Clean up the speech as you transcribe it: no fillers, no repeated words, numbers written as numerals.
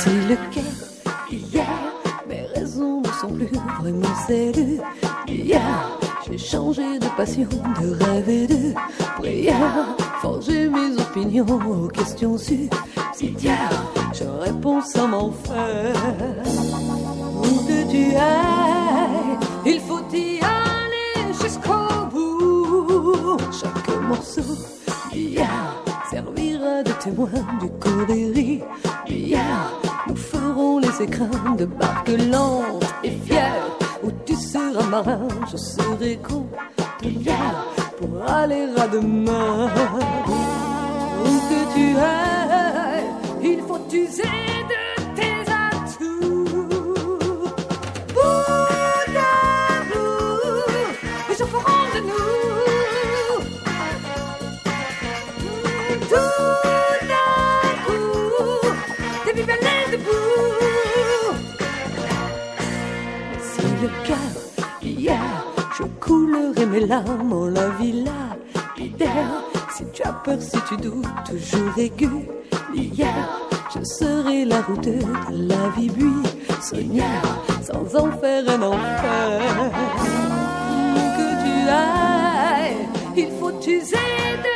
Si le cœur hier, mes raisons ne sont plus vraiment celles d'hier. J'ai changé de passion, de rêve et de prière. Forger mes opinions aux questions subsidiaires. Je réponds sans m'en faire. Où que tu ailles, il faut y aller jusqu'au bout. Chaque morceau d'hier servira de témoin du cours des rivières. Nous ferons les écrins de barques lentes et fières. Où tu seras marin, je serai gondolière pour aller à demain. Où que tu ailles, il faut user de tes atouts. Bout à bout, les jours feront de nous tout d'un coup des vies belles et debout. Si le cœur hier, je coulerai mes larmes en la villa lapidaire. Si tu as peur, si tu doutes, toujours régulière, je serai la route de la vie buissonnière, sans en faire un enfer. Que tu ailles, il faut user de